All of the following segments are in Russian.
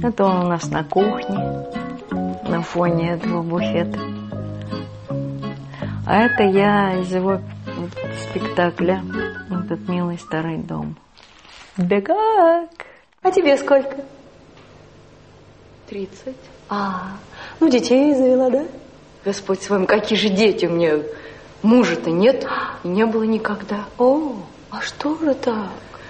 Это он у нас на кухне, на фоне этого буфета. А это я из его спектакля «Этот милый старый дом». Бегак! А тебе сколько? 30. Ну детей завела, да? Господь с вами, какие же дети у меня? Мужа-то нет и не было никогда. О, а что же так?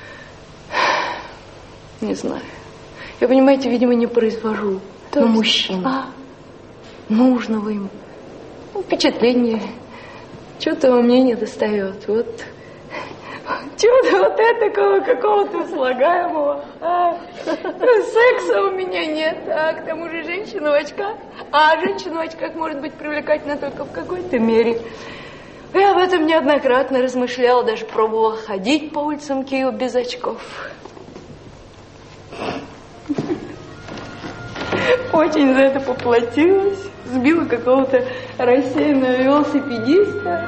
Не знаю. Я, понимаете, видимо, не произвожу. То есть... мужчина. Нужного им. Впечатление. Что-то во мне не достает. Вот. Чего-то вот этакого какого-то слагаемого. Секса у меня нет. А к тому же женщина в очках. А женщина в очках может быть привлекательна только в какой-то мере. Я об этом неоднократно размышляла, даже пробовала ходить по улицам Киева без очков. Очень за это поплатилась. Сбила какого-то рассеянного велосипедиста.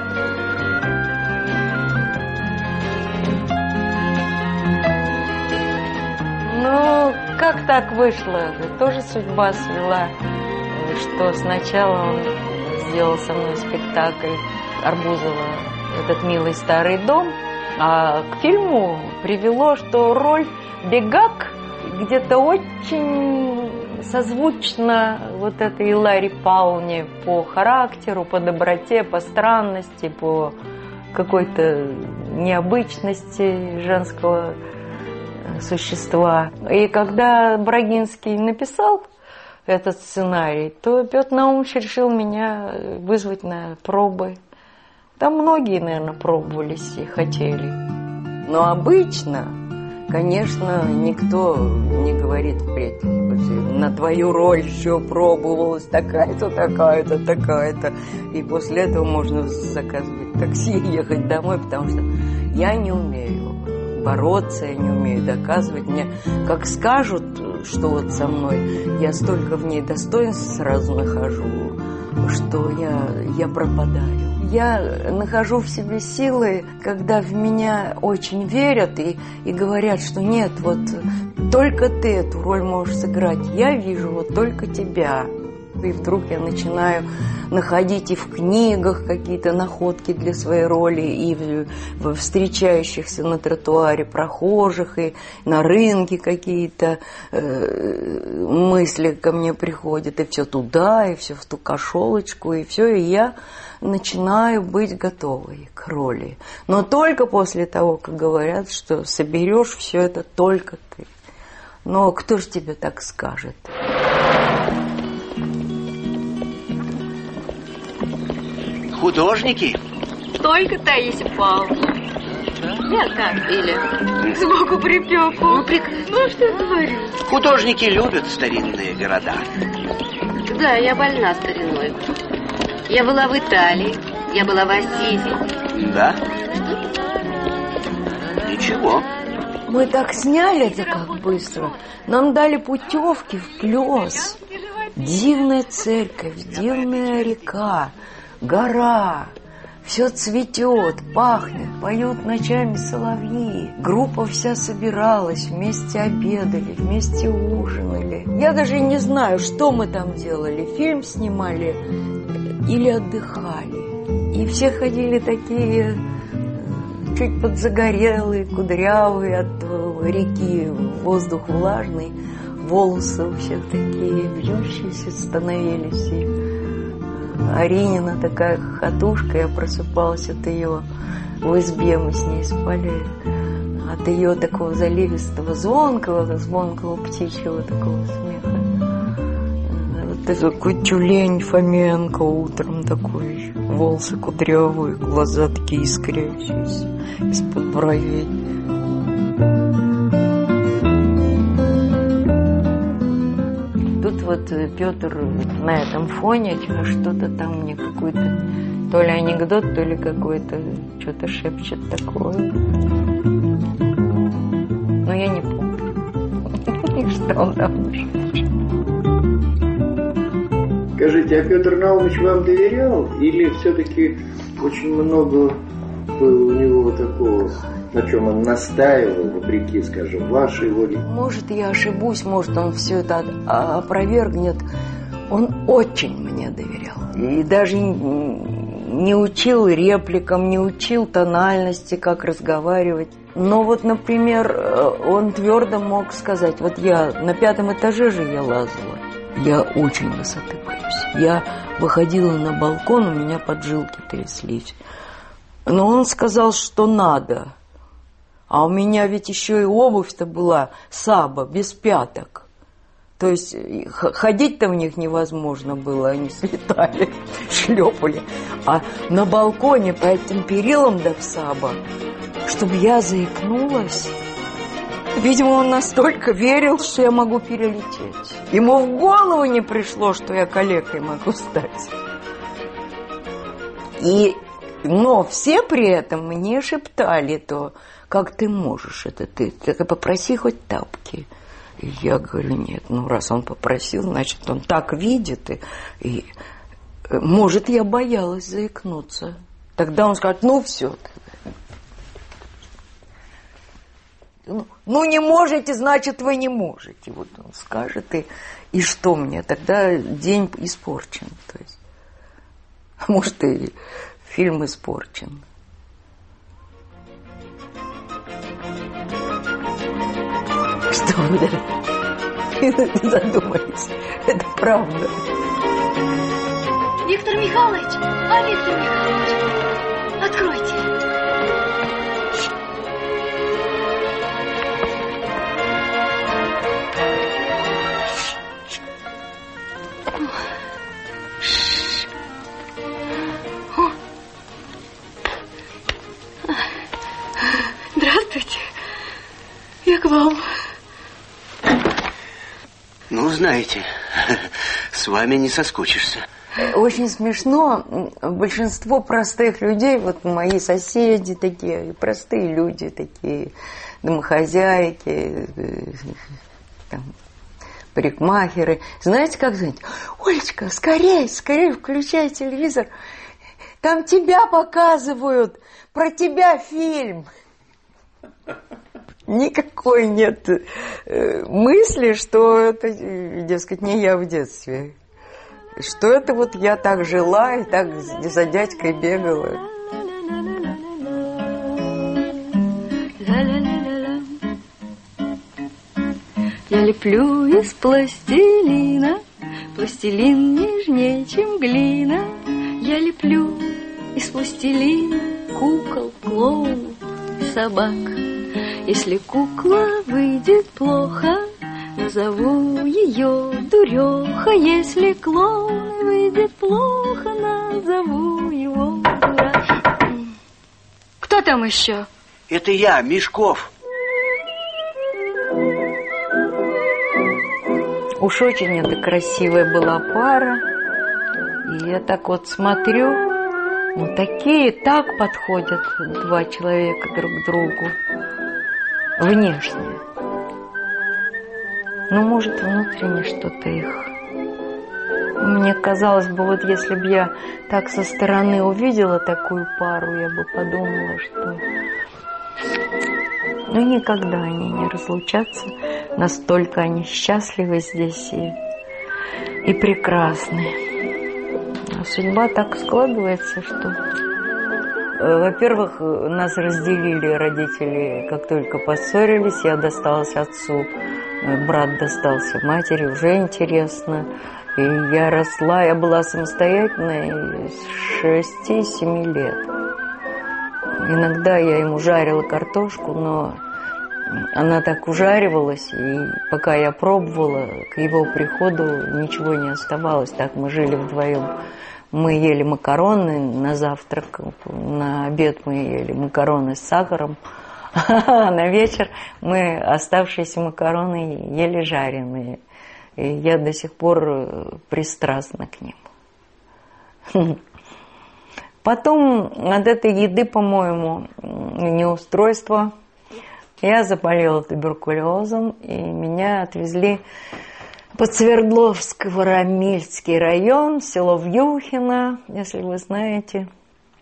Ну, как так вышло? Тоже судьба свела, что сначала он сделал со мной спектакль Арбузова «Этот милый старый дом», а к фильму привело, что роль Бегак где-то очень созвучна вот этой Ларри Пауне по характеру, по доброте, по странности, по какой-то необычности женского существа. И когда Брагинский написал этот сценарий, то Петр Наумович решил меня вызвать на пробы. Там многие, наверное, пробовались и хотели. Но обычно, конечно, никто не говорит впредь. На твою роль еще пробовалась такая-то, такая-то, такая-то. И после этого можно заказывать такси и ехать домой, потому что я не умею бороться, я не умею доказывать. Мне как скажут, что вот со мной, я столько в ней достоинств сразу нахожу, что я пропадаю. Я нахожу в себе силы, когда в меня очень верят и говорят, что нет, вот только ты эту роль можешь сыграть. Я вижу вот только тебя. И вдруг я начинаю находить и в книгах какие-то находки для своей роли, и в встречающихся на тротуаре прохожих, и на рынке какие-то мысли ко мне приходят, и все туда, и все в ту кошелочку, и все, и я начинаю быть готовой к роли. Но только после того, как говорят, что соберешь все это только ты. Но кто же тебе так скажет? Художники? Только Таисия Павловна. Я так, или сбоку припеку. Ну, что я говорю? Художники любят старинные города. Да, я больна стариной. Я была в Италии, я была в Ассизи. Да? Ничего. Мы так сняли это как быстро. Нам дали путевки в Плёс. Дивная церковь, дивная река, гора. Все цветет, пахнет, поют ночами соловьи. Группа вся собиралась, вместе обедали, вместе ужинали. Я даже не знаю, что мы там делали. Фильм снимали или отдыхали. И все ходили такие чуть подзагорелые, кудрявые от реки, воздух влажный. Волосы у всех такие вьющиеся становились. И Аринина такая хохотушка, я просыпалась от ее, в избе мы с ней спали, от ее такого заливистого, звонкого птичьего такого смеха. Вот такой тюлень Фоменко утром такой, волосы кудрявые, глаза такие искрящиеся из-под бровей. Тут вот Петр на этом фоне что-то там мне какой-то, то ли анекдот, то ли какой-то, что-то шепчет такое. Но я не помню, что он там шепчет. Скажите, а Петр Наумович вам доверял? Или все-таки очень много было у него такого на чем он настаивал, вопреки, скажем, вашей воле? Может, я ошибусь, может, он все это опровергнет. Он очень мне доверял. И даже не учил репликам, не учил тональности, как разговаривать. Но вот, например, он твердо мог сказать, вот я на 5-м этаже же я лазала. Я очень высоты боюсь. Я выходила на балкон, у меня поджилки тряслись. Но он сказал, что надо. А у меня ведь еще и обувь-то была Саба, без пяток. То есть ходить-то в них невозможно было, они слетали, шлепали. А на балконе по этим перилам до Саба, чтобы я заикнулась. Видимо, он настолько верил, что я могу перелететь. Ему в голову не пришло, что я калекой могу стать. Но все при этом мне шептали то, как ты можешь это, ты попроси хоть тапки. И я говорю, нет, ну раз он попросил, значит он так видит. И может, я боялась заикнуться. Тогда он скажет, ну все. Ну не можете, значит вы не можете. Вот он скажет, и что мне? Тогда день испорчен. То есть, может, и фильм испорчен. Что вы задумались? Это правда. Виктор Михайлович! Виктор Михайлович! Откройте! Здравствуйте. Я к вам. Ну, знаете, с вами не соскучишься. Очень смешно. Большинство простых людей, вот мои соседи такие, простые люди такие, домохозяйки, там, парикмахеры. Знаете, как звонить? Олечка, скорее, включай телевизор. Там тебя показывают, про тебя фильм. Никакой нет мысли, что это, дескать, не я в детстве. Что это вот я так жила и так за дядькой бегала. Я леплю из пластилина, пластилин нежнее, чем глина. Я леплю из пластилина кукол, клоунов, собак. Если кукла выйдет плохо, назову ее дуреха. Если клоун выйдет плохо, назову его дурак. Кто там еще? Это я, Мешков. Уж очень это красивая была пара. И я так вот смотрю, ну такие так подходят два человека друг к другу. Внешне. Ну, может, внутренне что-то их. Мне казалось бы, вот если бы я так со стороны увидела такую пару, я бы подумала, что ну никогда они не разлучатся. Настолько они счастливы здесь и прекрасны. А судьба так складывается, что... Во-первых, нас разделили родители, как только поссорились. Я досталась отцу, брат достался матери, уже интересно. И я росла, я была самостоятельной с 6-7 лет. Иногда я ему жарила картошку, но она так ужаривалась, и пока я пробовала, к его приходу ничего не оставалось. Так мы жили вдвоем. Мы ели макароны на завтрак, на обед мы ели макароны с сахаром, а на вечер мы оставшиеся макароны ели жареные. И я до сих пор пристрастна к ним. Потом от этой еды, по-моему, неустройство. Я заболела туберкулезом, и меня отвезли под Свердловск, Воромильский район, село Вьюхино, если вы знаете.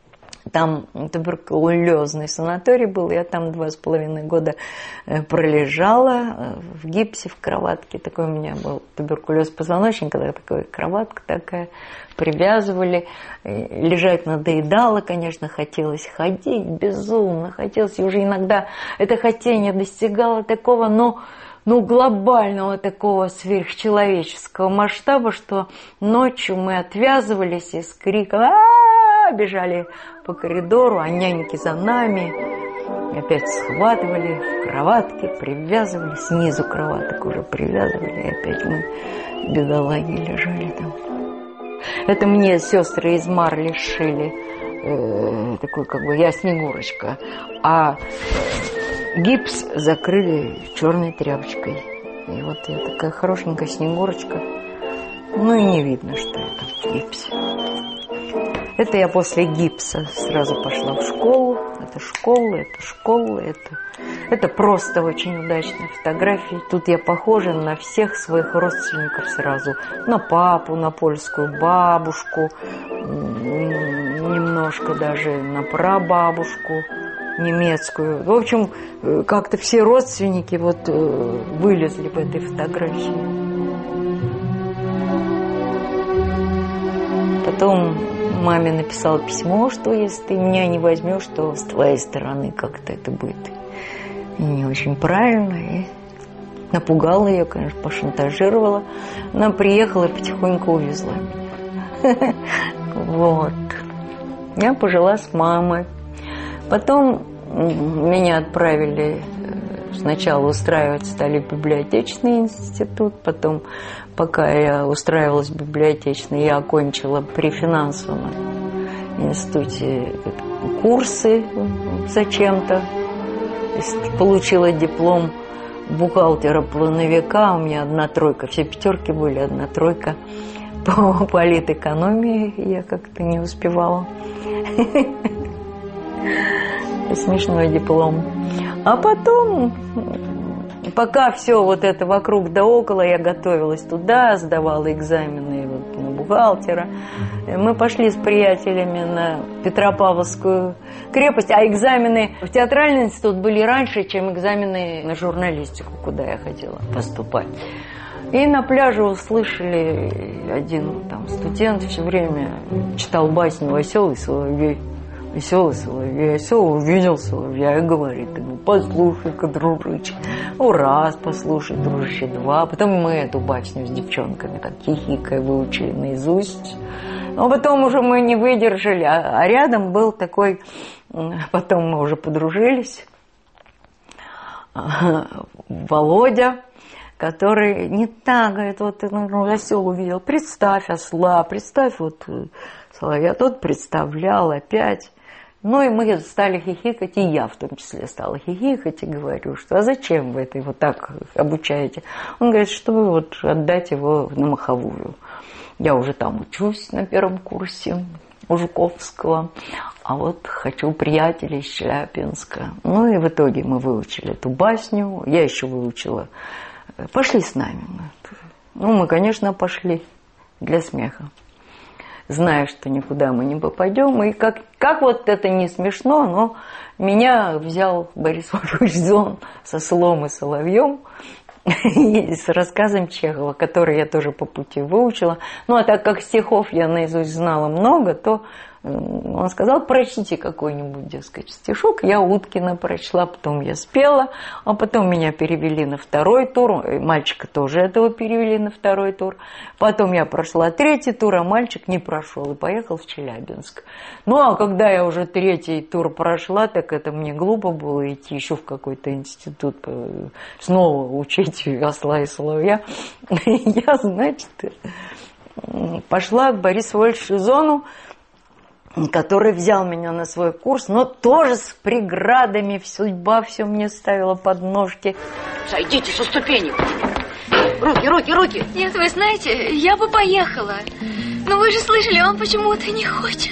Там туберкулезный санаторий был, я там 2,5 года пролежала в гипсе, в кроватке. Такой у меня был туберкулез позвоночника, такая кроватка такая, привязывали. Лежать надоедало, конечно, хотелось ходить, безумно хотелось. И уже иногда это хотение достигало такого, глобального такого сверхчеловеческого масштаба, что ночью мы отвязывались и с криком бежали по коридору, а няньки за нами опять схватывали в кроватке, привязывали, снизу кроваток уже привязывали, и опять мы, бедолаги, лежали там. Это мне сестры из марли сшили, такой как бы я Снегурочка, а гипс закрыли черной тряпочкой. И вот я такая хорошенькая Снегурочка, и не видно, что это в гипсе. Это я после гипса сразу пошла в школу. Это школа. Это просто очень удачные фотографии. Тут я похожа на всех своих родственников сразу. На папу, на польскую бабушку, немножко даже на прабабушку немецкую. В общем, как-то все родственники вылезли в этой фотографии. Потом маме написала письмо, что если ты меня не возьмешь, то с твоей стороны как-то это будет не очень правильно. И напугала ее, конечно, пошантажировала. Она приехала и потихоньку увезла меня. Вот. Я пожила с мамой. Потом меня отправили сначала устраивать, стали в библиотечный институт, потом, пока я устраивалась в библиотечный, я окончила при финансовом институте курсы зачем-то, получила диплом бухгалтера-плановика, у меня 1 тройка, все 5 были, 1 тройка. По политэкономии я как-то не успевала. Смешной диплом. А потом, пока все вот это вокруг да около, я готовилась туда, сдавала экзамены на бухгалтера. Мы пошли с приятелями на Петропавловскую крепость, а экзамены в театральный институт были раньше, чем экзамены на журналистику, куда я хотела поступать. И на пляже услышали, один там студент все время читал басню «Веселый соловей». Веселый соловей, осел увидел соловья и говорит ему: послушай-ка, дружище. Раз, послушай, дружище, 2. Потом мы эту басню с девчонками так хихикая выучили наизусть. Но потом уже мы не выдержали, а рядом был такой, потом мы уже подружились, Володя, который не так, говорит, осел увидел, представь осла, представь соловья, тот представлял опять. И мы стали хихикать, и я в том числе стала хихикать, и говорю, что а зачем вы это его так обучаете? Он говорит, что вы отдать его на Маховую. Я уже там учусь на 1 курсе у Жуковского, а хочу приятелей из Челябинска. И в итоге мы выучили эту басню, я еще выучила. Пошли с нами. Мы, конечно, пошли для смеха, зная, что никуда мы не попадем. И как это не смешно, но меня взял Борис Вольфович Зон со «Ослом и соловьем» и с рассказом Чехова, который я тоже по пути выучила. А так как стихов я наизусть знала много, то он сказал: прочтите какой-нибудь, дескать, стишок. Я Уткина прочла, потом я спела, а потом меня перевели на 2-й тур, мальчика тоже этого перевели на 2-й тур. Потом я прошла 3-й тур, а мальчик не прошел и поехал в Челябинск. А когда я уже 3-й тур прошла, так это мне глупо было идти еще в какой-то институт, снова учить осла и соловья. Я, значит, пошла к Борису Вольфовичу Зону, который взял меня на свой курс, но тоже с преградами. Судьба все мне ставила под ножки. Сойдите со ступенек. Руки. Нет, вы знаете, я бы поехала. Но вы же слышали, он почему-то не хочет.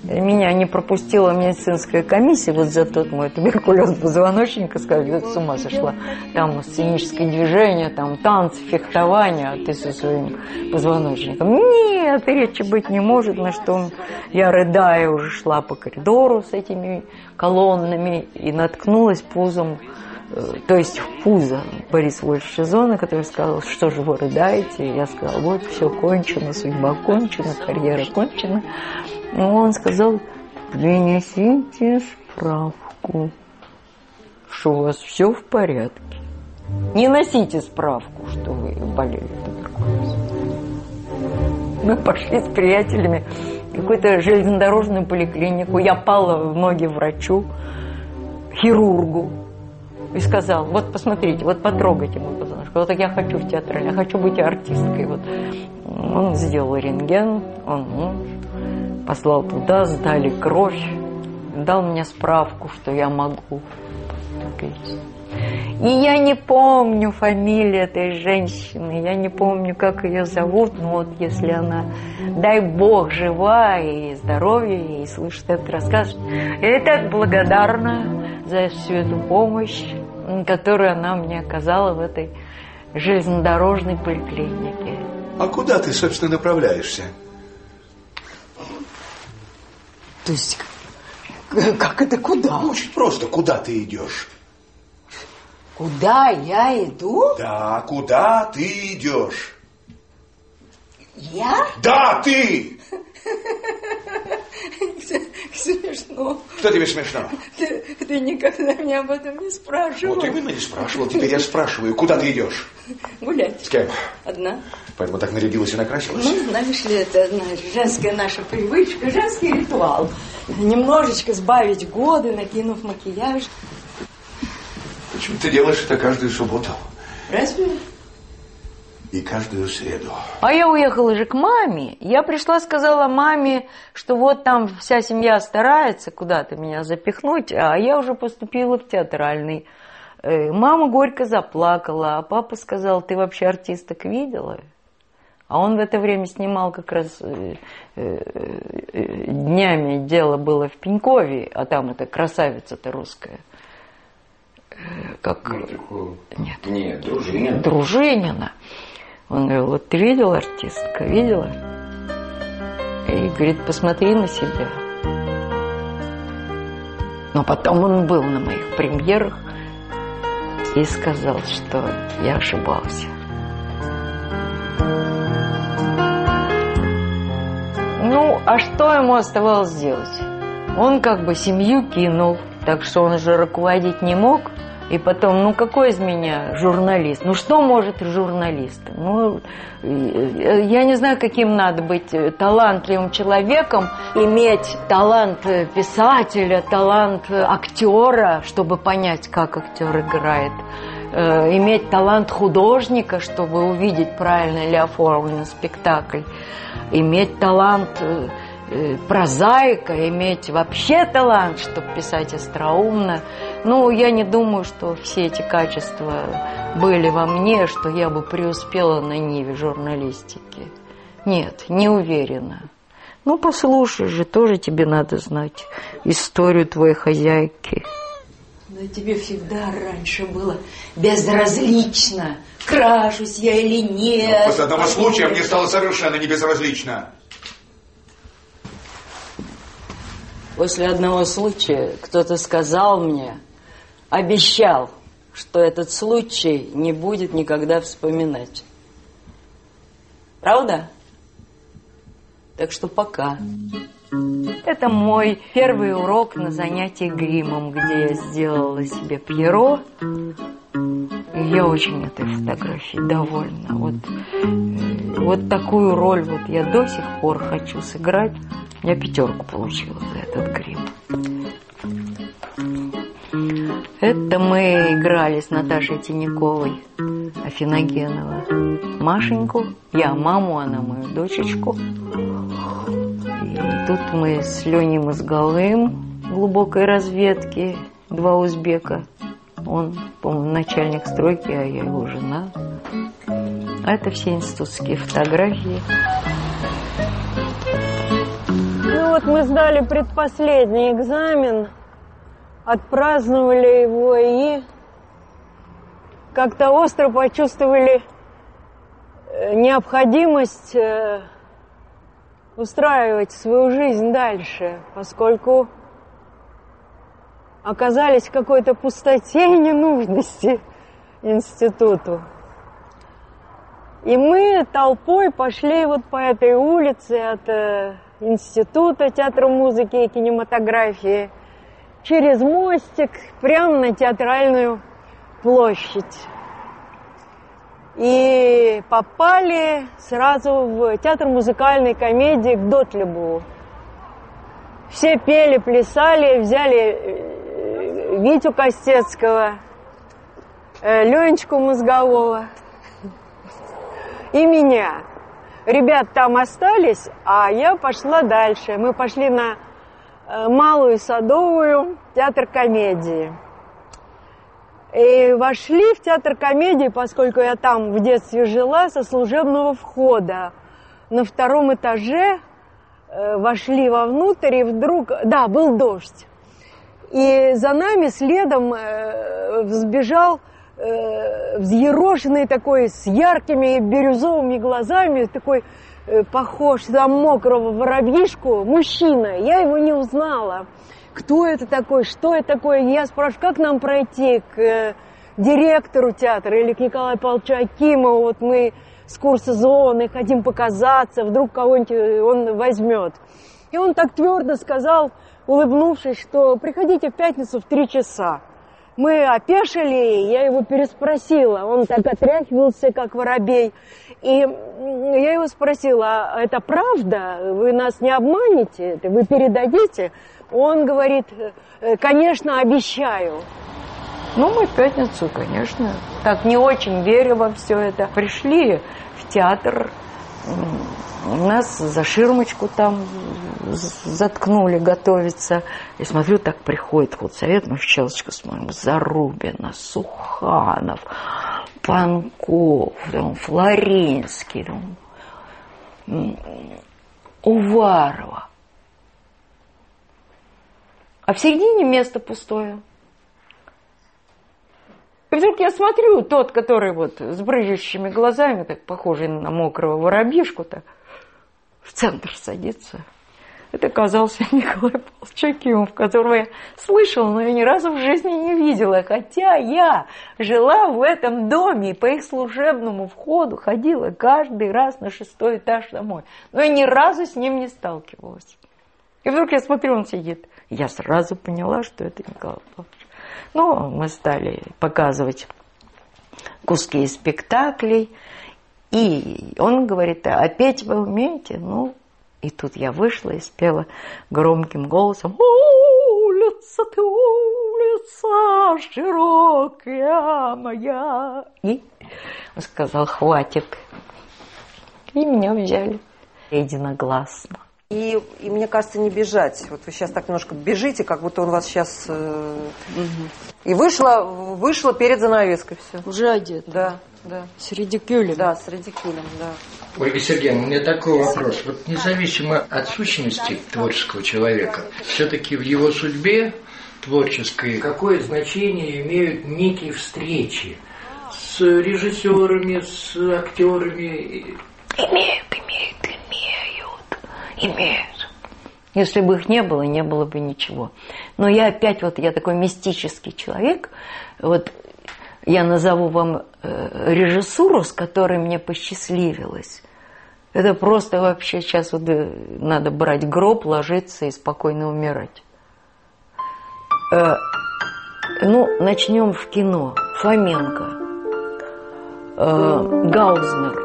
Меня не пропустила медицинская комиссия вот за тот мой туберкулез позвоночника, сказали, я с ума сошла. Там сценическое движение, там танцы, фехтование, а ты со своим позвоночником. Нет, речи быть не может, на что я, рыдая, уже шла по коридору с этими колоннами и наткнулась пузом, то есть в пузо Бориса Вольфовича Зона, который сказал, что же вы рыдаете? И я сказала, вот все кончено, судьба кончена, карьера кончена. И он сказал, принесите справку, что у вас все в порядке. Не носите справку, что вы болели туберкулезом. Мы пошли с приятелями в какую-то железнодорожную поликлинику. Я пала в ноги врачу, хирургу. И сказал, вот посмотрите, вот потрогайте мой позвоночник. Вот я хочу в театральной, я хочу быть артисткой. Вот. Он сделал рентген, он послал туда, сдали кровь, дал мне справку, что я могу петь. И я не помню фамилию этой женщины, я не помню, как ее зовут, но вот если она, дай Бог, жива и здоровья, и слышит этот рассказ, я так благодарна за всю эту помощь, которую она мне оказала в этой железнодорожной поликлинике. А куда ты, собственно, направляешься? То есть, как это куда? Ну, очень просто, куда ты идешь? Куда я иду? Да, куда ты идешь? Я? Да, ты! Смешно. Что тебе смешно? Ты никогда меня об этом не спрашивал. Вот именно не спрашивал. Теперь я спрашиваю, куда ты идешь? Гулять. С кем? Одна. Поэтому так нарядилась и накрасилась? Ну, знаешь ли, это женская наша привычка, женский ритуал. Немножечко сбавить годы, накинув макияж. Почему ты делаешь это каждую субботу? Разве? И каждую среду. А я уехала же к маме. Я пришла, сказала маме, что вот там вся семья старается куда-то меня запихнуть, а я уже поступила в театральный. Мама горько заплакала, а папа сказал, ты вообще артисток видела? А он в это время снимал как раз днями, дело было в Пенькове, а там это красавица-то русская. Как? Нет, Дружинина. Дружинина. Он говорил, вот ты видела артистка, видела? И говорит, посмотри на себя. Но потом он был на моих премьерах и сказал, что я ошибался. Ну, а что ему оставалось делать? Он как бы семью кинул, так что он же руководить не мог. И потом, ну какой из меня журналист? Ну что может журналист? Ну, я не знаю, каким надо быть талантливым человеком, иметь талант писателя, талант актера, чтобы понять, как актер играет, иметь талант художника, чтобы увидеть, правильно ли оформлен спектакль, иметь талант прозаика, иметь вообще талант, чтобы писать остроумно. Ну, я не думаю, что все эти качества были во мне, что я бы преуспела на ниве журналистики. Нет, не уверена. Ну, послушай же, тоже тебе надо знать историю твоей хозяйки. Но тебе всегда раньше было безразлично, крашусь я или нет. Но после одного случая мне стало совершенно не безразлично. После одного случая кто-то сказал мне, обещал, что этот случай не будет никогда вспоминать. Правда? Так что пока. Это мой первый урок на занятии гримом, где я сделала себе Пьеро. И я очень этой фотографией довольна. Вот такую роль вот я до сих пор хочу сыграть. Я 5 получила за этот грим. Это мы играли с Наташей Тиняковой, Афиногенова. Машеньку, я маму, она мою дочечку. И тут мы с Леней Мозголым в глубокой разведке, 2 узбека. Он, по-моему, начальник стройки, а я его жена. А это все институтские фотографии. Ну вот мы сдали предпоследний экзамен, отпраздновали его и как-то остро почувствовали необходимость устраивать свою жизнь дальше, поскольку оказались в какой-то пустоте и ненужности институту. И мы толпой пошли вот по этой улице от Института театра музыки и кинематографии через мостик прямо на Театральную площадь. И попали сразу в театр музыкальной комедии к Готлибу. Все пели, плясали, взяли Витю Костецкого, Ленечку Мозгового и меня. Ребят там остались, а я пошла дальше. Мы пошли на Малую Садовую, театр комедии. И вошли в театр комедии, поскольку я там в детстве жила, со служебного входа. На втором этаже вошли вовнутрь, и вдруг... Да, был дождь. И за нами следом взбежал взъерошенный такой, с яркими бирюзовыми глазами, такой похож на мокрого воробьишку, мужчина. Я его не узнала. Кто это такой, что это такое? Я спрашиваю, как нам пройти к директору театра или к Николаю Павловичу Акимову? Вот мы с курса зоны хотим показаться, вдруг кого-нибудь он возьмет. И он так твердо сказал, улыбнувшись, что приходите в пятницу в 3 часа. Мы опешили, я его переспросила, он так отряхивался, как воробей. И я его спросила, а это правда? Вы нас не обманете? Вы передадите? Он говорит, конечно, обещаю. Ну, мы в пятницу, конечно, так не очень веря во все это. Пришли в театр, нас за ширмочку там заткнули готовиться. И смотрю, так приходит худсовет, мы в щелочку смотрим, Зарубина, Суханов, Панков, Флоринский, Уварова. А в середине место пустое. И вдруг я смотрю, тот, который вот с брызжущими глазами, так похожий на мокрого воробьишку-то, в центр садится. Это оказался Николай Павлович Акимов, которого я слышала, но я ни разу в жизни не видела. Хотя я жила в этом доме и по их служебному входу ходила каждый раз на 6-й этаж домой. Но я ни разу с ним не сталкивалась. И вдруг я смотрю, он сидит. Я сразу поняла, что это Николай Павлович. Ну, мы стали показывать куски из спектаклей. И он говорит, а петь вы умеете? Ну, и тут я вышла и спела громким голосом: улица ты, улица широкая моя. И он сказал, хватит. И меня взяли единогласно. И мне кажется, не бежать. Вот вы сейчас так немножко бежите, как будто он вас сейчас... И вышла перед занавеской все. Уже одета. Да, да. С редикюлем. Да, с редикюлем, да. Ольга Сергеевна, у меня такой вопрос. Вот независимо от сущности творческого человека, все-таки в его судьбе творческой какое значение имеют некие встречи с режиссерами, с актерами? Имеют. Если бы их не было бы ничего. Но я опять, я такой мистический человек. Вот я назову вам режиссуру, с которой мне посчастливилось. Это просто вообще сейчас надо брать гроб, ложиться и спокойно умирать. Начнем в кино. Фоменко, Гаузнер,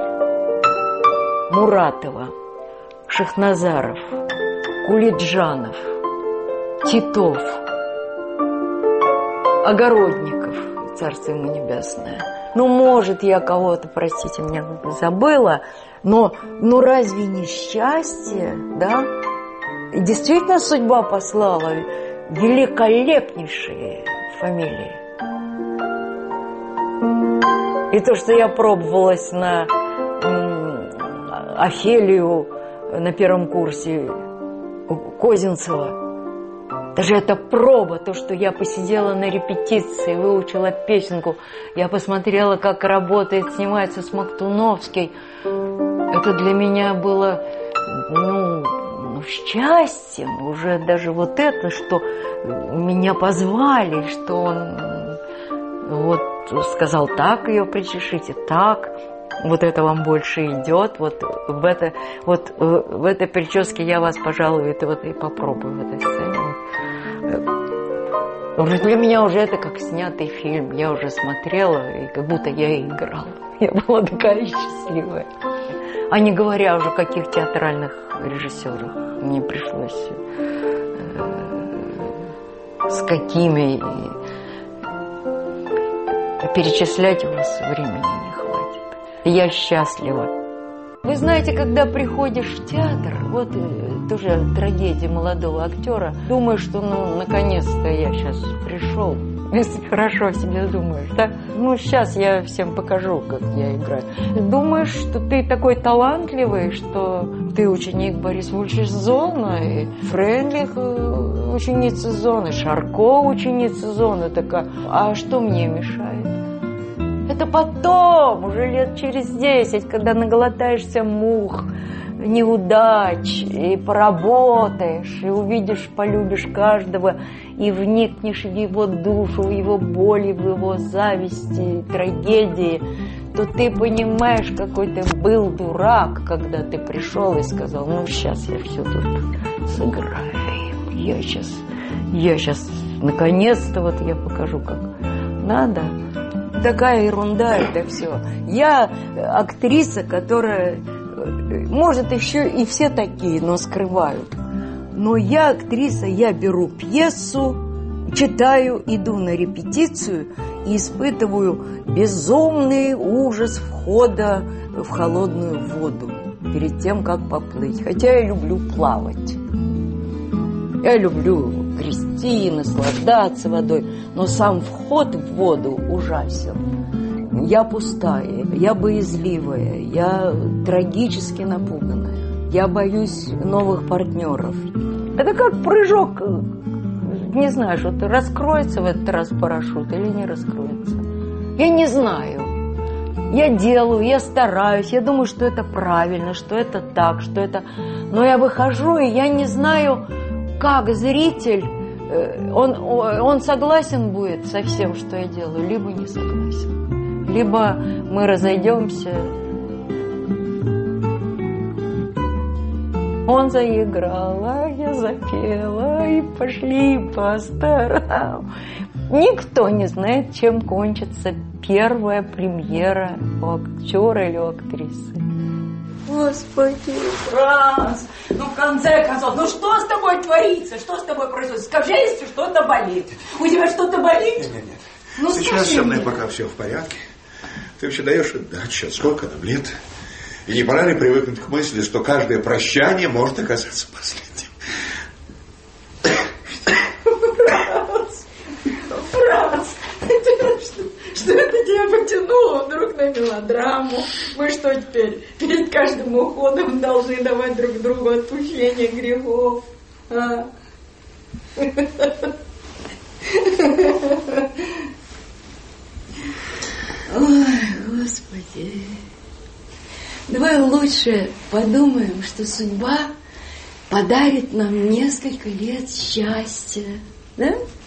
Муратова, Шахназаров, Кулиджанов, Титов, Огородников, царство ему небесное. Может, я кого-то, простите меня, забыла, но разве не счастье, да? И действительно судьба послала великолепнейшие фамилии. И то, что я пробовалась на Офелию на первом курсе, Козинцева. Даже это проба, то, что я посидела на репетиции, выучила песенку, я посмотрела, как работает, снимается Смоктуновский. Это для меня было, счастьем. Уже даже вот это, что меня позвали, что он вот сказал, так ее причешите, так. Вот это вам больше идет, вот в этой прическе я вас, пожалуй, это вот и попробую в этой сцене. Уже для меня уже это как снятый фильм. Я уже смотрела, и как будто я и играла. Я была такая счастливая. А не говоря уже, каких театральных режиссерах мне пришлось, с какими, перечислять у вас времени не хватит. Я счастлива. Вы знаете, когда приходишь в театр, вот тоже трагедия молодого актера, думаешь, что наконец-то я сейчас пришел. Если хорошо о себе думаешь, да? Сейчас я всем покажу, как я играю. Думаешь, что ты такой талантливый, что ты ученик Бориса Ильича Зона, и Фрейндлих ученица Зоны, Шарко ученица Зоны такая. А что мне мешает? Это потом, уже лет через 10, когда наглотаешься мух, неудач, и поработаешь, и увидишь, полюбишь каждого, и вникнешь в его душу, в его боли, в его зависти, трагедии, то ты понимаешь, какой ты был дурак, когда ты пришел и сказал, сейчас я все тут сыграю. Я сейчас, наконец-то, вот я покажу, как надо. Такая ерунда это все. Я актриса, которая, может, еще и все такие, но скрывают. Но я актриса, я беру пьесу, читаю, иду на репетицию и испытываю безумный ужас входа в холодную воду перед тем, как поплыть. Хотя я люблю плавать. Я люблю грести, наслаждаться водой, но сам вход в воду ужасен. Я пустая, я боязливая, я трагически напуганная. Я боюсь новых партнеров. Это как прыжок, не знаю, что раскроется в этот раз парашют или не раскроется. Я не знаю. Я делаю, я стараюсь, я думаю, что это правильно, что это так, что это... Но я выхожу, и я не знаю, как зритель, он согласен будет со всем, что я делаю, либо не согласен. Либо мы разойдемся. Он заиграл, а я запела, и пошли по старам. Никто не знает, чем кончится первая премьера у актера или у актрисы. Господи, Франц, в конце концов, что с тобой творится? Что с тобой происходит? Скажи, если что-то болит. У тебя что-то болит? Нет. Сейчас со мной пока все в порядке. Ты вообще даешь отчет, сколько нам лет? И не пора ли привыкнуть к мысли, что каждое прощание может оказаться последним? Франц, что это тебя потянуло вдруг на мелодраму? Мы что теперь перед каждым уходом должны давать друг другу отпущение грехов? А? Ой, Господи. Давай лучше подумаем, что судьба подарит нам несколько лет счастья, да?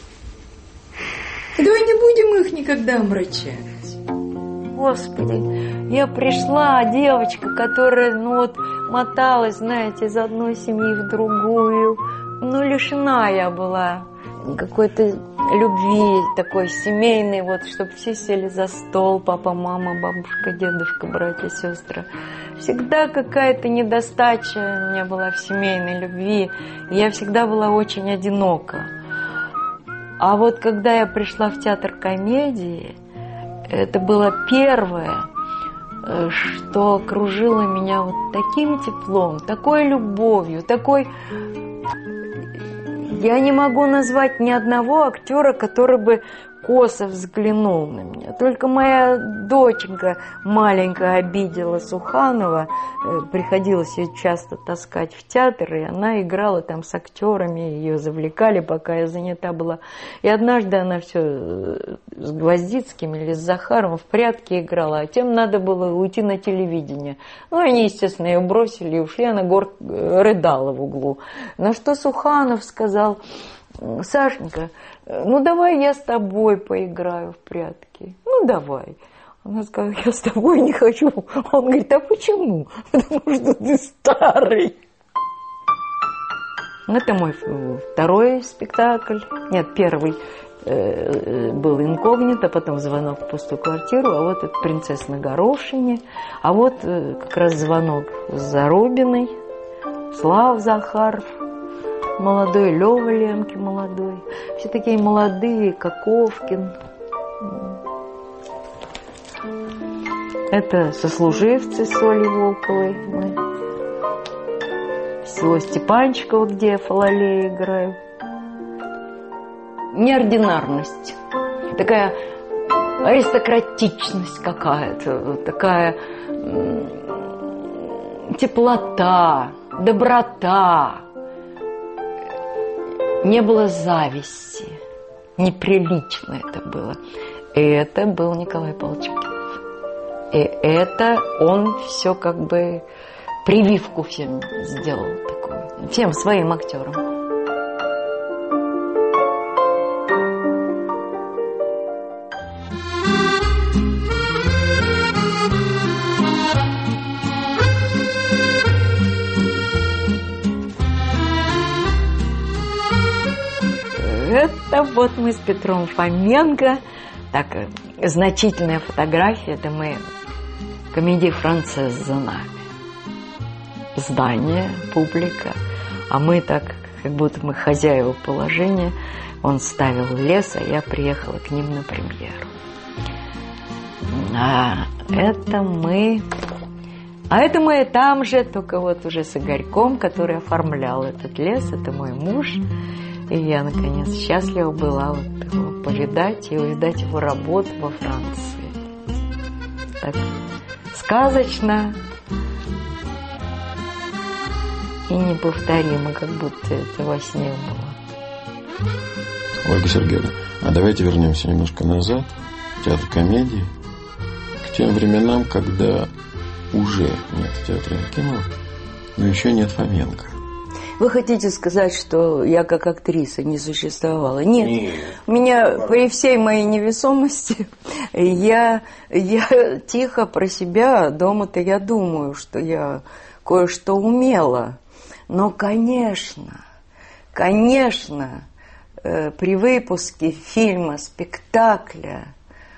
И давай не будем их никогда омрачать. Господи, я пришла, девочка, которая, моталась, знаете, из одной семьи в другую. Лишена я была какой-то любви такой семейной, чтобы все сели за стол, папа, мама, бабушка, дедушка, братья, сестры. Всегда какая-то недостача у меня была в семейной любви, и я всегда была очень одинока. А вот когда я пришла в театр комедии, это было первое, что окружило меня таким теплом, такой любовью, такой... Я не могу назвать ни одного актера, который бы косо взглянул на меня. Только моя доченька маленькая обидела Суханова, приходилось ее часто таскать в театр, и она играла там с актерами, ее завлекали, пока я занята была. И однажды она все с Гвоздицким или с Захаровым в прятки играла, а тем надо было уйти на телевидение. Ну, они, естественно, ее бросили и ушли, она рыдала в углу. На что Суханов сказал: Сашенька, ну давай я с тобой поиграю в прятки. Ну давай. Она сказала: я с тобой не хочу. Он говорит: а почему? Потому что ты старый. Это мой второй спектакль. Нет, первый был «Инкогнито», потом «Звонок в пустую квартиру», а вот это «Принцесса на горошине», а вот как раз «Звонок с Зарубиной», Слав Захаров молодой, Лёва Лемки молодой. Все такие молодые, Коковкин. Это «Сослуживцы» с Олей Волковой. Мы. Село Степанчиково, где я Фалалея играю. Неординарность. Такая аристократичность какая-то. Такая теплота, доброта. Не было зависти. Неприлично это было. И это был Николай Павлович Акимов. И это он все как бы прививку всем сделал такую. Всем своим актерам. Это вот мы с Петром Фоменко. Так, значительная фотография. Это мы комедия «Францесс» за нами. Здание, публика. А мы так, как будто мы хозяева положения. Он ставил лес, а я приехала к ним на премьеру. А это мы там же, только вот уже с Игорьком, который оформлял этот лес. Это мой муж. И я, наконец, счастлива была вот его повидать и увидать его работу во Франции. Так сказочно и неповторимо, как будто это во сне было. Ольга Сергеевна, а давайте вернемся немножко назад, в театр комедии, к тем временам, когда уже нет театра Акимова, но еще нет Фоменко. Вы хотите сказать, что я как актриса не существовала? Нет. У меня при всей моей невесомости я тихо про себя дома-то я думаю, что я кое-что умела. Но, конечно, при выпуске фильма, спектакля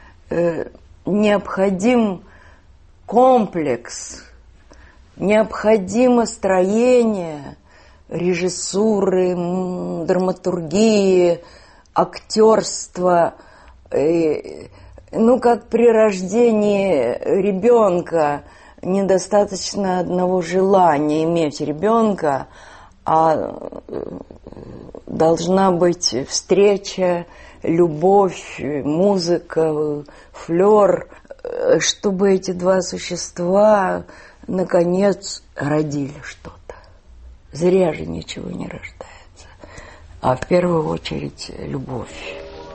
необходим комплекс, необходимо строение режиссуры, драматургии, актерства. Ну, как при рождении ребенка недостаточно одного желания иметь ребенка, а должна быть встреча, любовь, музыка, флёр, чтобы эти два существа наконец родили что-то. Зря же ничего не рождается, а в первую очередь любовь.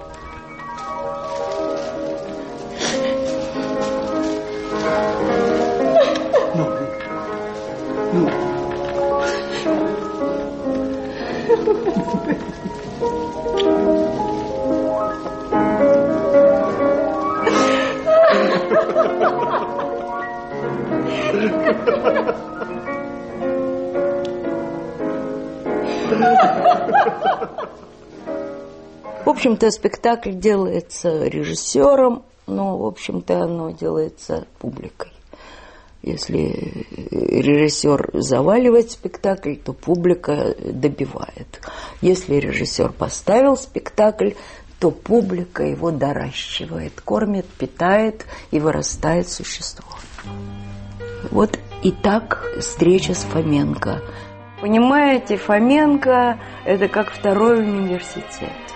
В общем-то, спектакль делается режиссером, но, в общем-то, оно делается публикой. Если режиссер заваливает спектакль, то публика добивает. Если режиссер поставил спектакль, то публика его доращивает, кормит, питает и вырастает существо. Вот и так встреча с Фоменко. Понимаете, Фоменко – это как второй университет.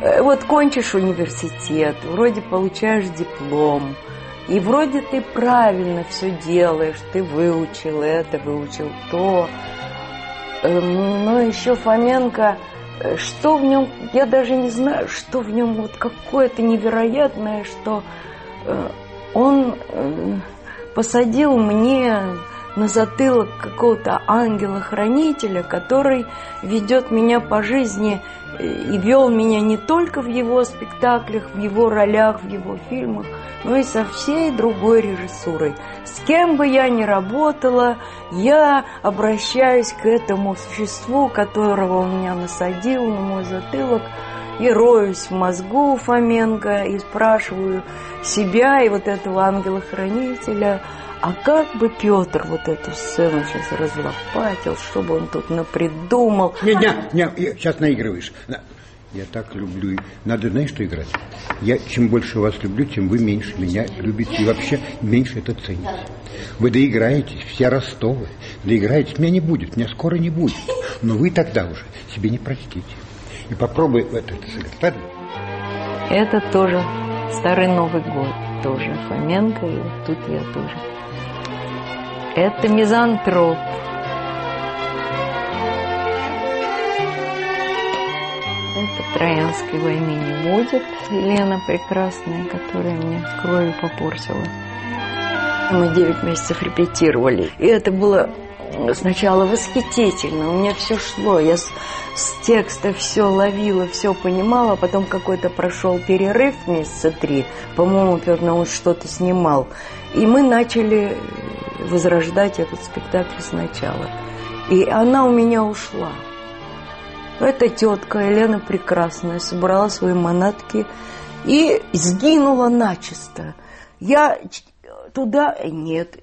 Вот кончишь университет, вроде получаешь диплом, и вроде ты правильно все делаешь, ты выучил это, выучил то. Но еще Фоменко, что в нем, я даже не знаю, что в нем вот какое-то невероятное, что он посадил мне на затылок какого-то ангела-хранителя, который ведет меня по жизни и вел меня не только в его спектаклях, в его ролях, в его фильмах, но и со всей другой режиссурой. С кем бы я ни работала, я обращаюсь к этому существу, которого он меня насадил на мой затылок, и роюсь в мозгу Фоменко, и спрашиваю себя и вот этого ангела-хранителя, а как бы Петр вот эту сцену сейчас разлопатил, чтобы он тут напридумал. Не, сейчас наигрываешь. Я так люблю. Надо, знаешь, что играть? Чем больше вас люблю, тем вы меньше меня любите. И вообще меньше это цените. Вы доиграетесь, все Ростовы. Доиграетесь, меня не будет, меня скоро не будет. Но вы тогда уже себе не простите. И попробуй это сыграть, ладно? Это тоже Старый Новый год. Тоже Фоменко, и вот тут я тоже. Это «Мизантроп». Это «Троянской войны не будет». Елена прекрасная, которая мне кровью попортила. Мы 9 месяцев репетировали. И это было сначала восхитительно. У меня все шло. Я с текста все ловила, все понимала. Потом какой-то прошел перерыв месяца 3. По-моему, Петр Наумович что-то снимал. И мы начали возрождать этот спектакль сначала. И она у меня ушла. Эта тетка Елена прекрасная собрала свои манатки и сгинула начисто. Я туда нет.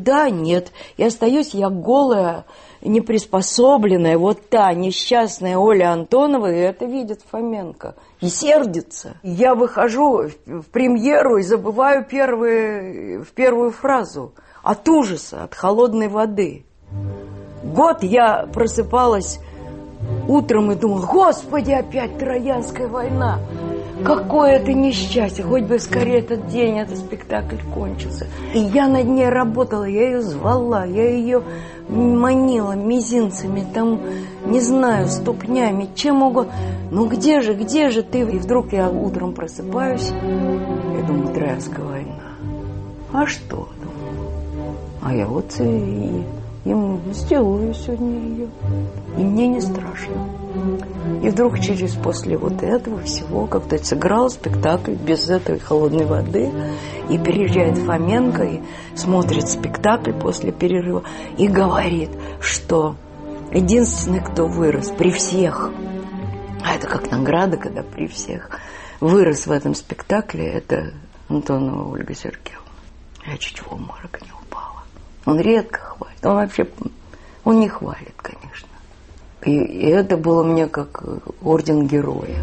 И остаюсь я голая, неприспособленная, вот та несчастная Оля Антонова, и это видит Фоменко. И сердится. Я выхожу в премьеру и забываю первую фразу. От ужаса, от холодной воды. Год я просыпалась утром и думала: Господи, опять Троянская война. Какое это несчастье. Хоть бы скорее этот день, этот спектакль кончился. И я над ней работала, я ее звала, я ее манила мизинцами, там, не знаю, ступнями, чем угодно. Ну где же ты? И вдруг я утром просыпаюсь и думаю: Троянская война. А что? А я вот и сделаю сегодня ее. И мне не страшно. И вдруг после вот этого всего как-то сыграл спектакль без этой холодной воды. И приезжает Фоменко и смотрит спектакль после перерыва и говорит, что единственный, кто вырос при всех, а это как награда, когда при всех вырос в этом спектакле, это Антонова Ольга Сергеевна. Я чуть в обморок не упала. Он редко хвалит. Он не хвалит, конечно. И это было мне как орден героя.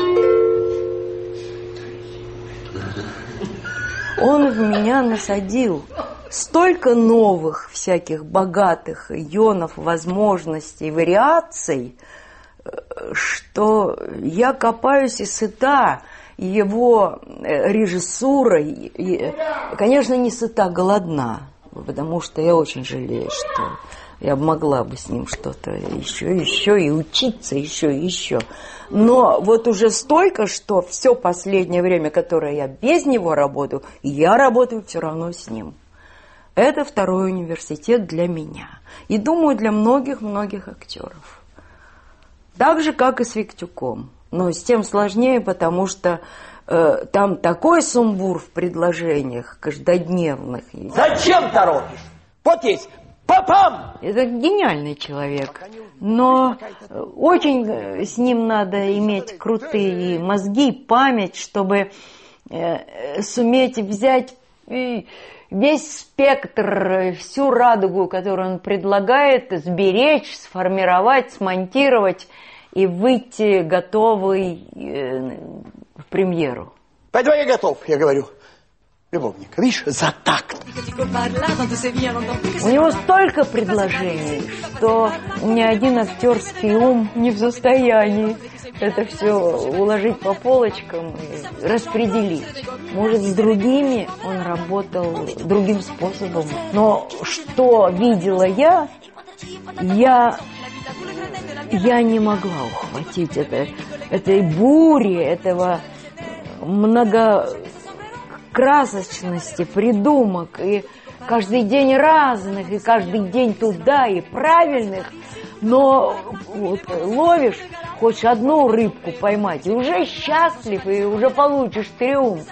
Он в меня насадил столько новых всяких богатых ионов, возможностей, вариаций, что я копаюсь и сыта его режиссурой. И, конечно, не сыта, голодна. Потому что я очень жалею, что я могла бы с ним что-то еще и учиться еще. Но вот уже столько, что все последнее время, которое я без него работаю, я работаю все равно с ним. Это второй университет для меня. И, думаю, для многих актеров. Так же, как и с Виктюком. Но с тем сложнее, потому что там такой сумбур в предложениях каждодневных. Зачем торопишь? Вот есть. Папам! Это гениальный человек. Но очень с ним надо иметь крутые мозги, память, чтобы суметь взять весь спектр, всю радугу, которую он предлагает, сберечь, сформировать, смонтировать и выйти готовый в премьеру. Пойду я готов, я говорю. Любовник, видишь, за такт. У него столько предложений, что ни один актерский ум не в состоянии это все уложить по полочкам и распределить. Может, с другими он работал другим способом. Но что видела я не могла ухватить этой бури, этого многокрасочности придумок, и каждый день разных, и каждый день туда, и правильных, но вот ловишь, хочешь одну рыбку поймать, и уже счастлив, и уже получишь триумф.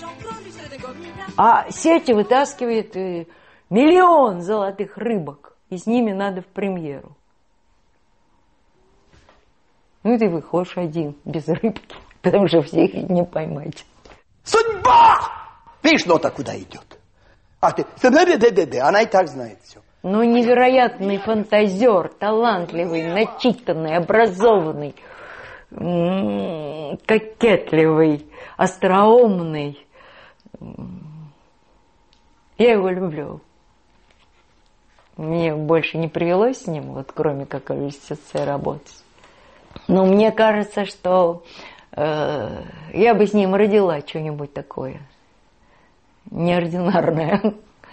А сети вытаскивает миллион золотых рыбок, и с ними надо в премьеру. Ну и ты выходишь один, без рыбки, потому что всех не поймать. Судьба! Видишь, нота куда идет. А ты, она и так знает все. Ну, невероятный фантазер, талантливый, начитанный, образованный, кокетливый, остроумный. Я его люблю. Мне больше не привелось с ним, вот кроме как режиссерской работать. Но мне кажется, что я бы с ним родила что-нибудь такое неординарное.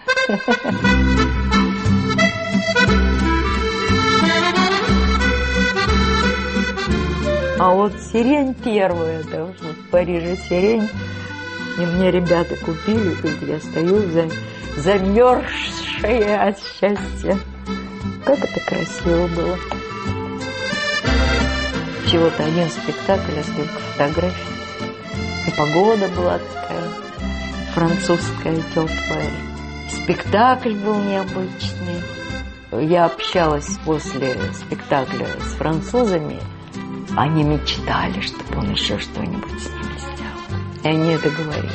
А вот сирень первая, да, в Париже сирень, и мне ребята купили, тут я стою замерзшая от счастья. Как это красиво было. Всего-то один спектакль, а столько фотографий. И погода была такая французская, теплая. Спектакль был необычный. Я общалась после спектакля с французами. Они мечтали, чтобы он еще что-нибудь с ними сделал. И они это говорили.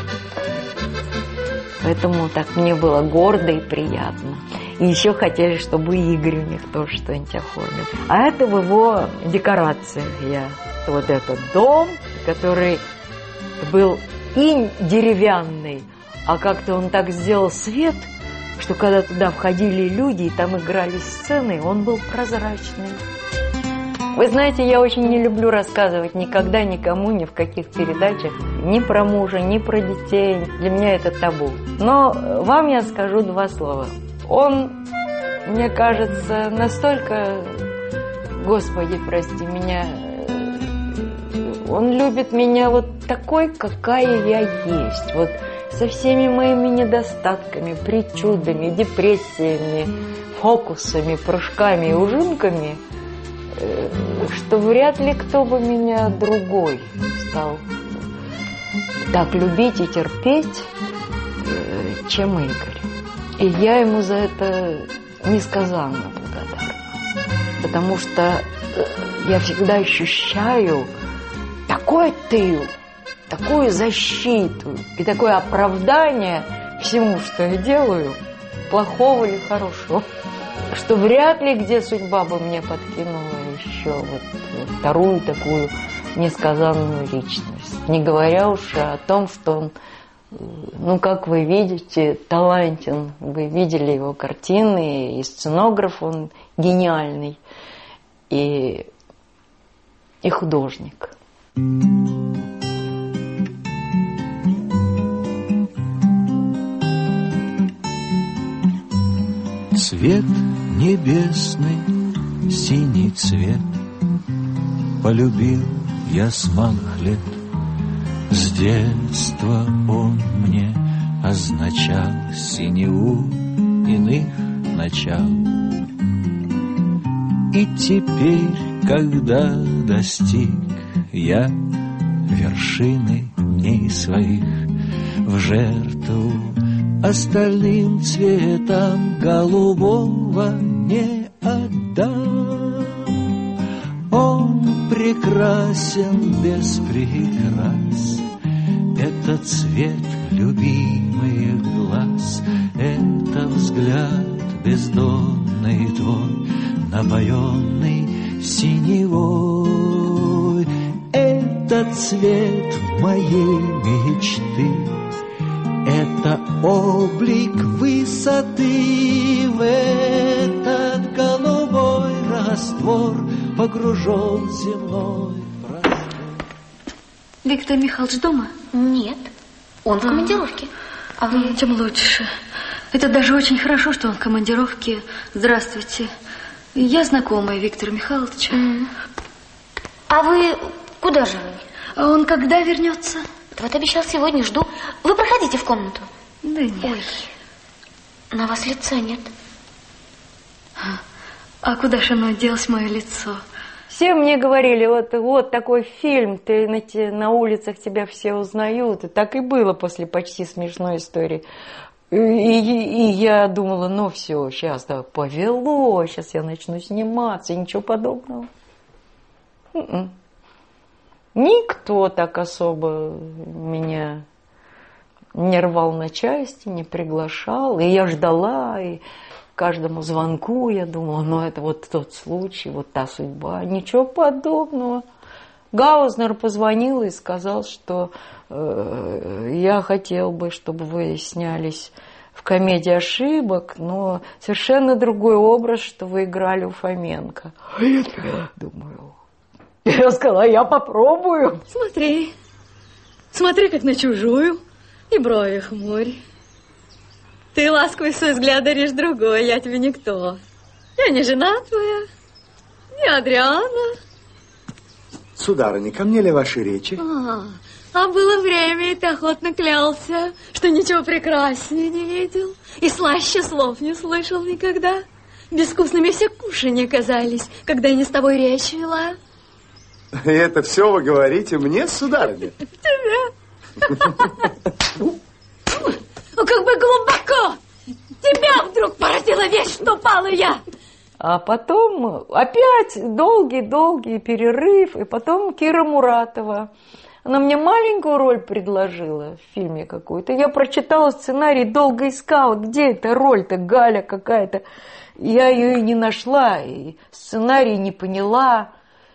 Поэтому так мне было гордо и приятно. И еще хотели, чтобы Игорь у них тоже что-нибудь оформил. А это в его декорациях я. Вот этот дом, который был и деревянный, а как-то он так сделал свет, что когда туда входили люди, и там играли сцены, он был прозрачный. Вы знаете, я очень не люблю рассказывать никогда никому, ни в каких передачах, ни про мужа, ни про детей. Для меня это табу. Но вам я скажу два слова. Он, мне кажется, настолько, Господи, прости меня, он любит меня вот такой, какая я есть. Вот со всеми моими недостатками, причудами, депрессиями, фокусами, прыжками и ужинками, что вряд ли кто бы меня другой стал так любить и терпеть, чем Игорь. И я ему за это несказанно благодарна. Потому что я всегда ощущаю такую защиту и такое оправдание всему, что я делаю, плохого или хорошего, что вряд ли где судьба бы мне подкинула еще вот вторую такую несказанную личность. Не говоря уж о том, что он, ну, как вы видите, талантен. Вы видели его картины, и сценограф он гениальный, и художник. Цвет небесный, синий цвет, полюбил я с малых лет. С детства он мне означал синеву иных начал. И теперь, когда достиг я вершины дней своих, в жертву остальным цветам голубого не отдам. Он прекрасен без прикрас, это цвет любимых глаз, это взгляд бездонный твой, напоенный синевой. Это цвет моей мечты, это облик высоты. В этот голубой раствор погружен земной простор. Виктор Михайлович дома? Нет, он в командировке. А вы... Тем лучше. Это даже очень хорошо, что он в командировке. Здравствуйте. Я знакомая Виктора Михайловича. А вы куда же вы? А он когда вернется? Вот обещал сегодня, жду. Вы проходите в комнату. Да нет. Ой, на вас лица нет. А куда же оно делось, мое лицо? Все мне говорили, вот такой фильм, ты на улицах тебя все узнают. И так и было после почти смешной истории. И я думала, ну все, сейчас да, повело, сейчас я начну сниматься, и ничего подобного. Никто так особо меня не рвал на части, не приглашал. И я ждала, и каждому звонку я думала, ну это вот тот случай, вот та судьба. Ничего подобного. Гаузнер позвонил и сказал, что я хотел бы, чтобы вы снялись в комедии «Ошибок», но совершенно другой образ, что вы играли у Фоменко. А я думаю, я сказала, я попробую. Смотри, как на чужую, и брови хмурь. Ты ласковый свой взгляд даришь другой, я тебе никто. Я не жена твоя, не Адриана. Сударыня, ко мне ли ваши речи? А было время, и ты охотно клялся, что ничего прекраснее не видел, и слаще слов не слышал никогда. Безвкусными все кушанья казались, когда я не с тобой речь вела. И это все вы говорите мне, сударыня? Тебе. Как бы глубоко тебя вдруг поразила вещь, что пала я. А потом опять долгий перерыв, и потом Кира Муратова. Она мне маленькую роль предложила в фильме какую-то. Я прочитала сценарий, долго искала, где эта роль-то, Галя какая-то. Я ее и не нашла, и сценарий не поняла.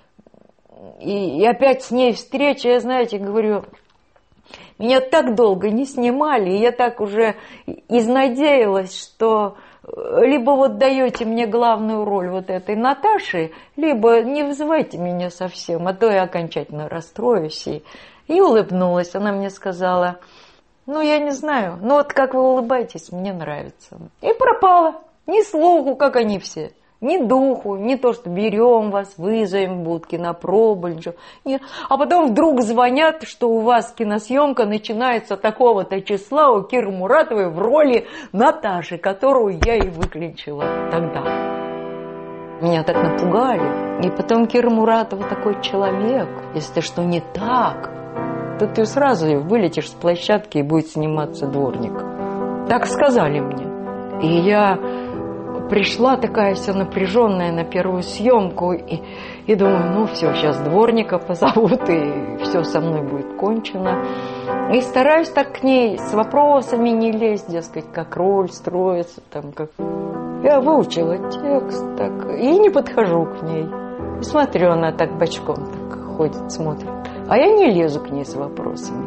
И опять с ней встреча, я, знаете, говорю, меня так долго не снимали, и я так уже изнадеялась, что либо вот даете мне главную роль вот этой Наташи, либо не вызывайте меня совсем, а то я окончательно расстроюсь. И улыбнулась. Она мне сказала, ну, я не знаю, ну вот как вы улыбаетесь, мне нравится. И пропала. Ни слуху, как они все. Ни духу, не то, что берем вас, вызовем в будки на пробу, ничего. Нет. А потом вдруг звонят, что у вас киносъемка начинается такого-то числа у Киры Муратовой в роли Наташи, которую я и выклинчила тогда. Меня так напугали. И потом Кира Муратова такой человек. Если что не так, то ты сразу вылетишь с площадки и будет сниматься дворник. Так сказали мне. И я пришла такая вся напряженная на первую съемку и думаю, ну все, сейчас дворника позовут, и все со мной будет кончено. И стараюсь так к ней с вопросами не лезть, дескать, как роль строится, там, как... Я выучила текст, так, и не подхожу к ней. И смотрю, она так бочком так ходит, смотрит. А я не лезу к ней с вопросами.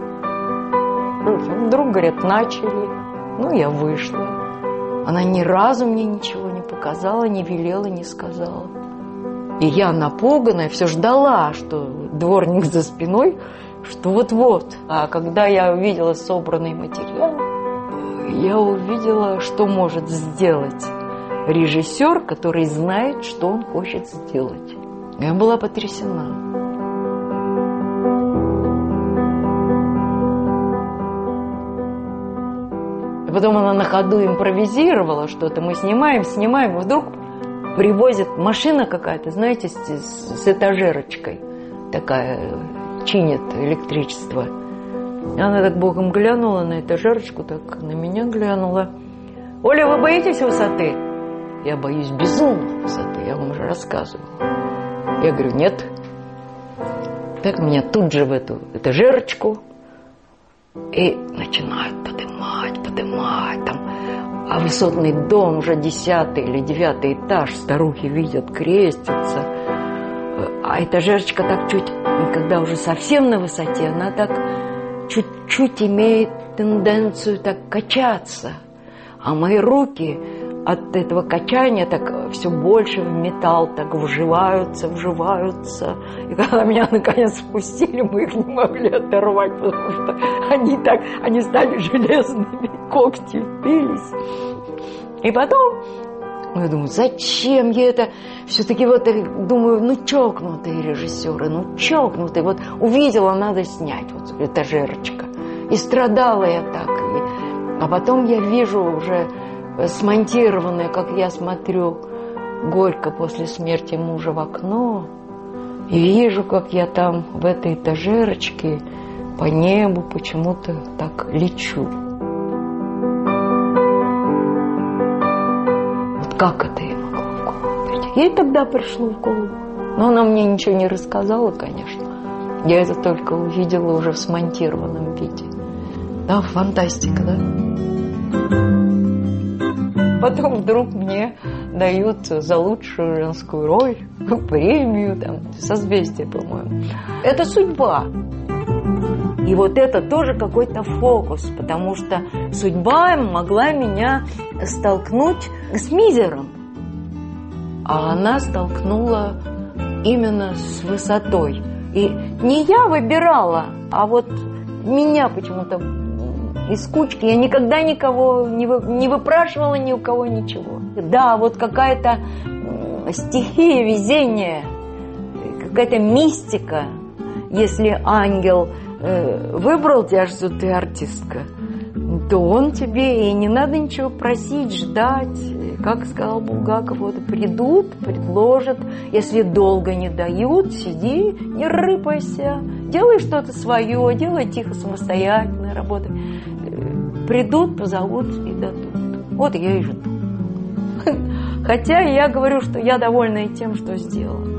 Вдруг, говорят, начали. Ну, я вышла. Она ни разу мне ничего не показала, не велела, не сказала. И я, напуганная, все ждала, что дворник за спиной, что вот-вот. А когда я увидела собранный материал, я увидела, что может сделать режиссер, который знает, что он хочет сделать. Я была потрясена. Потом она на ходу импровизировала что-то. Мы снимаем, и вдруг привозят машина какая-то, знаете, с этажерочкой. Такая, чинит электричество. Она так боком глянула на этажерочку, так на меня глянула. Оля, вы боитесь высоты? Я боюсь безумно высоты, я вам уже рассказывала. Я говорю, нет. Так меня тут же в эту этажерочку. И начинают поднимать там. А высотный дом уже 10-й или 9-й этаж, старухи видят, крестятся. А этажерочка так чуть, когда уже совсем на высоте, она так чуть-чуть имеет тенденцию так качаться. А мои руки, от этого качания так все больше в металл так вживаются. И когда меня наконец спустили, мы их не могли оторвать, потому что они стали железными, когти впились. И потом я думаю, зачем я это? Все-таки вот думаю, чокнутые режиссеры, чокнутые. Вот увидела, надо снять, вот этажерочка. И страдала я так. А потом я вижу уже смонтированное, как я смотрю горько после смерти мужа в окно. И вижу, как я там в этой этажерочке по небу почему-то так лечу. Вот как это ей могло в голову прийти? Ей тогда пришло в голову. Но она мне ничего не рассказала, конечно. Я это только увидела уже в смонтированном виде. Да, фантастика, да? Потом вдруг мне дают за лучшую женскую роль премию, там, созвездие, по-моему. Это судьба. И вот это тоже какой-то фокус, потому что судьба могла меня столкнуть с мизером. А она столкнула именно с высотой. И не я выбирала, а вот меня почему-то из кучки. Я никогда никого не выпрашивала, ни у кого ничего. Да, вот какая-то стихия везения, какая-то мистика. Если ангел выбрал тебя, что ты артистка, то он тебе и не надо ничего просить, ждать. Как сказал Булгаков, вот придут, предложат. Если долго не дают, сиди, не рыпайся. Делай что-то свое, делай тихо, самостоятельно, работай. Придут, позовут и дадут. Вот я и жду. Хотя я говорю, что я довольна и тем, что сделала.